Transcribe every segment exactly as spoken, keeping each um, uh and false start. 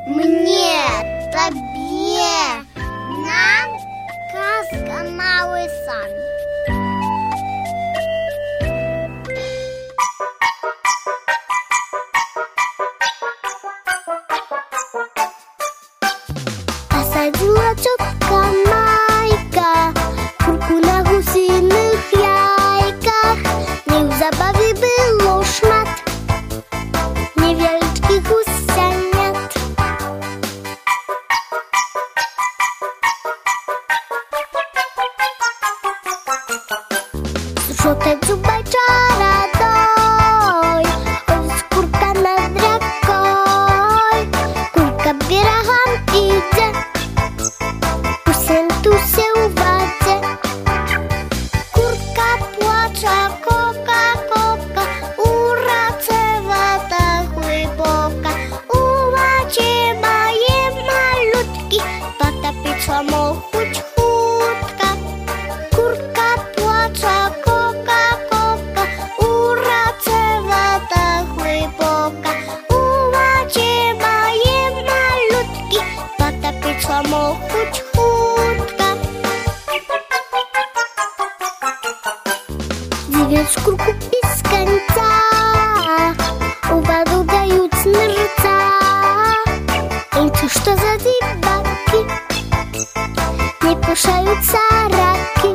Мне, тебе, нам казка «Малый сан». Посадила тетка Майка курку на гусиных яйках. Не в забаве было шмат невеличких гусянят. Сушотec зубайчара дой, ой, курка над рекой. Курка берегом иде, усентуся у воде. Курка плаче, кока-кока, у раце вода глибока. У воді мої малютки потопиться можуть хутко. Курка плаче, кока-кока, у раце вода глибока. У воді мої малютки потопиться можуть хутко. Девять курку без конца у воду дают нырца. Эти что за дебаки? Не кушаются раки.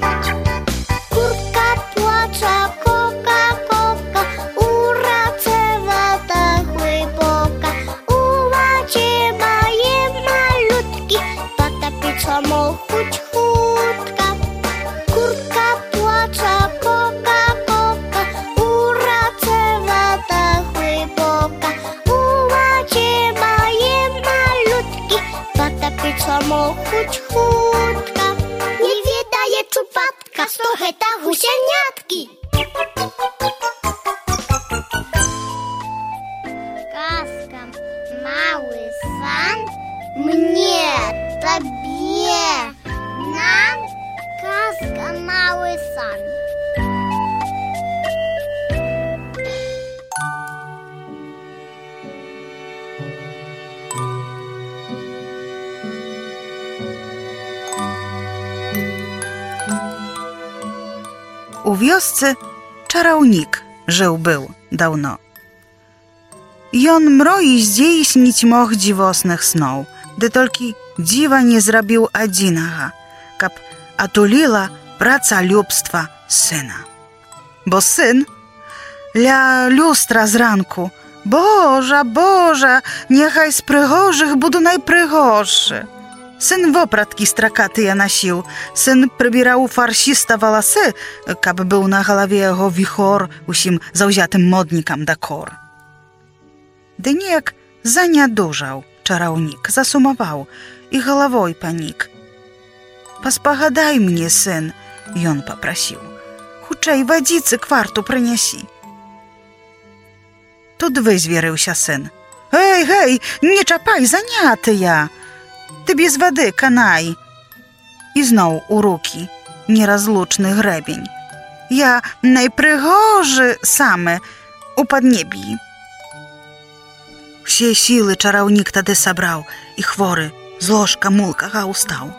Курка плаче, кока-кока, у раце вода глибока. У воді мої малютки потопиться можуть хутко. Курка плаче, кока-кока, у раце вода глибока. У воді мої малютки потопиться можуть хутко. Не відає чупатка, що гэта гусянятки. Казка «Малый сан». Мне, тебе, нам казка «Малый сан». У wiosce czarownik żył był dawno. I on mroi zdjęśnić moch dziwosnych snów, gdy tylko dziwa nie zrobił adinaga, kap atulila praca lubstwa syna. Bo syn ля lustra z ranku: Boża, Boża, niechaj z prygorszych budu najprygorszy. Syn wopratki strakaty nosił, syn przybierał farsista włosy, kab był na głowie jego wichor usim zauziatym modnikam da kor. Dyniek zaniadużał czarownik, zasumował i głowoj panik. Pospogadaj mnie, syn, i on poprosił. Huczej wodzicy kwartu przyniesi. Тут wyzwierzył się syn. Hej, hej, nie czapaj, zaniaty ja. Ty bez wody, kanaj. I znowu u ruki nierozluczny grebień. Ja najprzygorzy same u podniebi. Все силы czarownik tedy sabrał i chwory z ложка mulka ustał.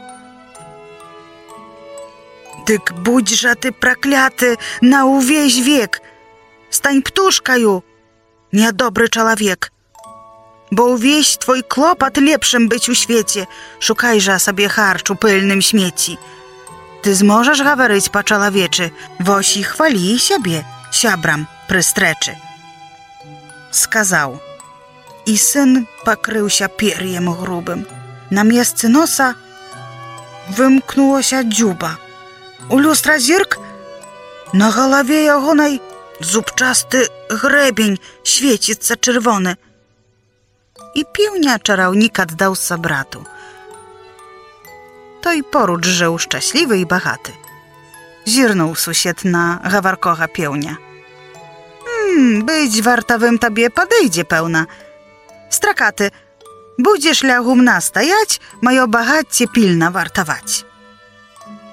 Tyk budźże ty prokляty na uwieś wiek. Stań ptuszkaju, niedobry człowiek. Bo uwieś twój kłopot lepszym być u świecie. Szukajże sobie harczu pylnym śmieci. Ty zmożesz gawaryć po człowieczy, wosi chwali siebie, siabram prystreczy. Skazał. I syn pokrył się pierjem grubym. Na miejsce nosa wymknęło się dziuba. U lustra zirk, na głowie jegonej zubczasty grebień świecica czerwony. I piłnia czarownika oddał sa bratu. To i poród żył szczęśliwy i bogaty. Zirnął sąsiad na gawarkocha piłnia. Hmm, być wartowym tobie podejdzie pełna. Strakaty, będziesz ля gumna stajać, moje bogacie pilna wartować.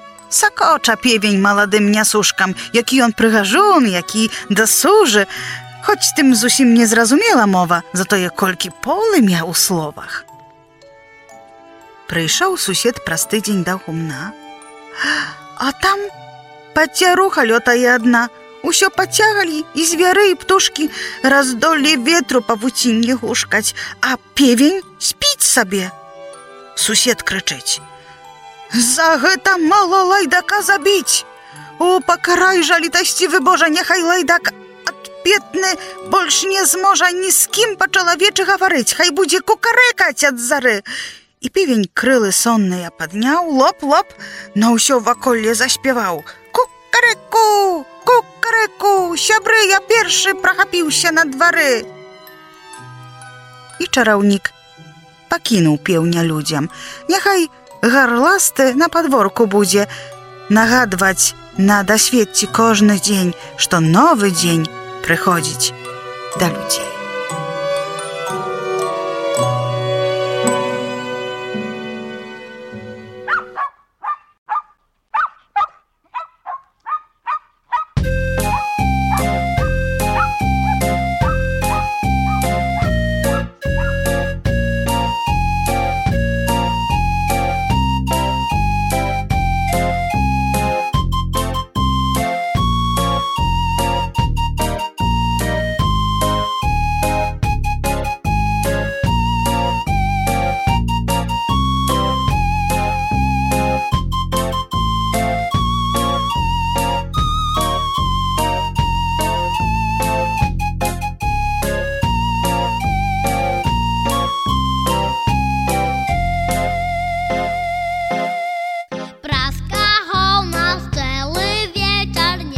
Sakocza piewień młodym niasuszkam, jaki on prygażun, jaki dosłuży. choć tym zusim niezrozumiela mowa, za to je kolki pole miał u słowach. Przyjszał sąsied prаз tydzień do humna, a tam pacierucha lota jedna, usio pociągali i zwiery i ptuszki razdoli wietru pawucinnie huszkać, a piewień spić sobie. Sąsied kryczeć: za гэта mało lajdaka zabić! O, pokaraj żalitościwy Boże, niechaj lajdak odpietny больш nie zmoże ni z kim po człowieczy gawaryć, haj będzie kukarykać od zary. I piewień kryły sonne ja podniał, lop, lop, no usio w okolie zaśpiewał: kukaryku, kukaryku, siabry, ja pierwszy prochapił się na dwory. I czarownik pokinął piełnia ludziom. Niechaj garlasty na podworku będzie nagadwać na doświadci każdy dzień, że nowy dzień przychodzić do ludzi.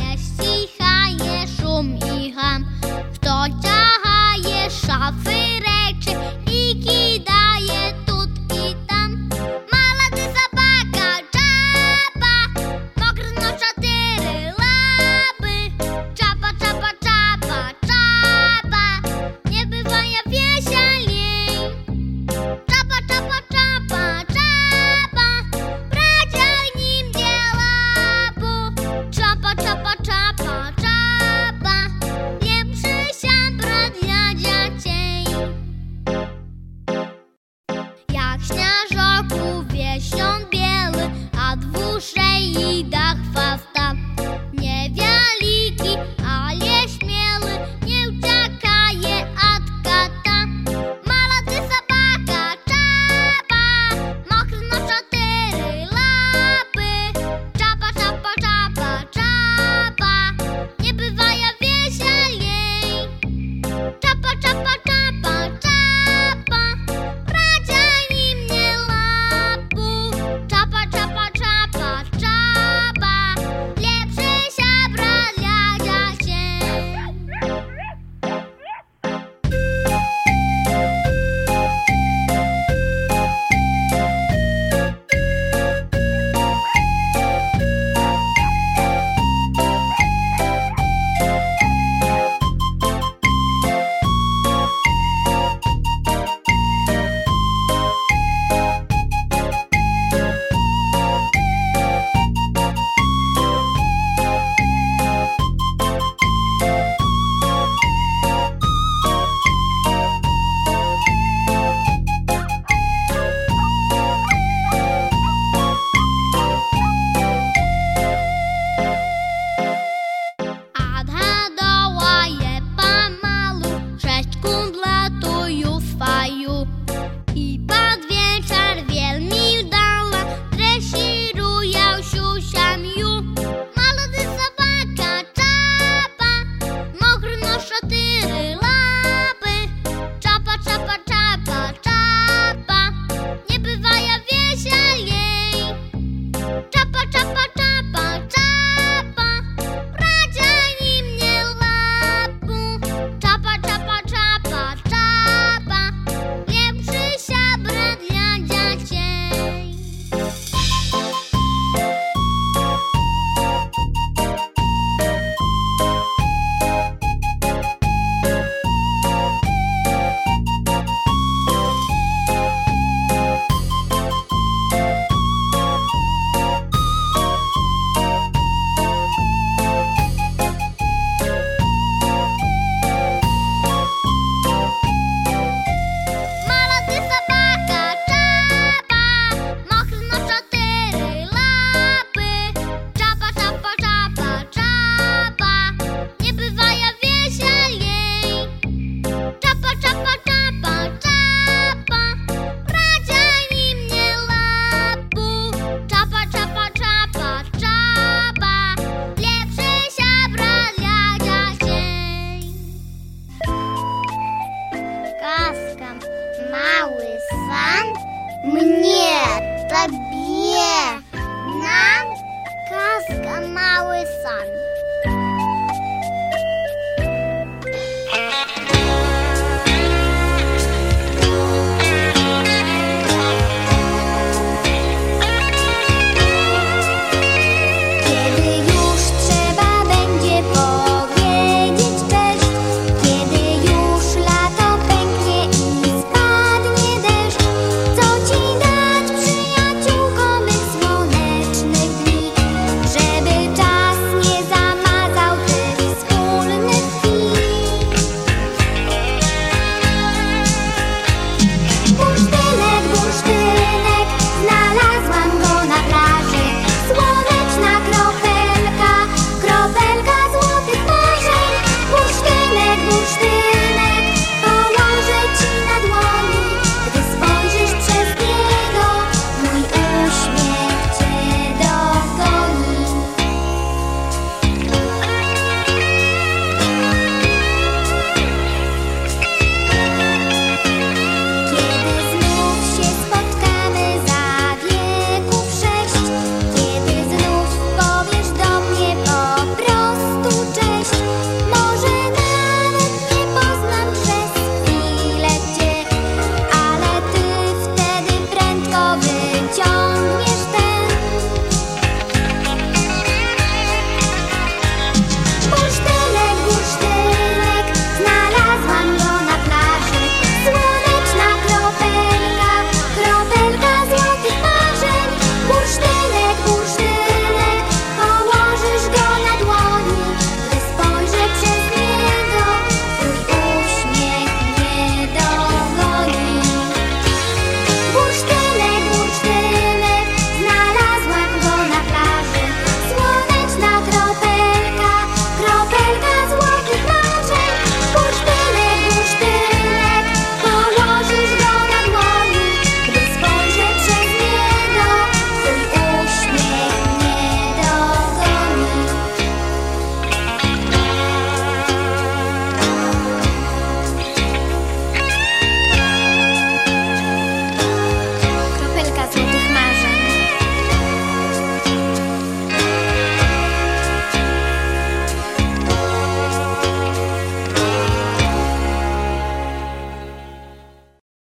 Kto ciahaje szafy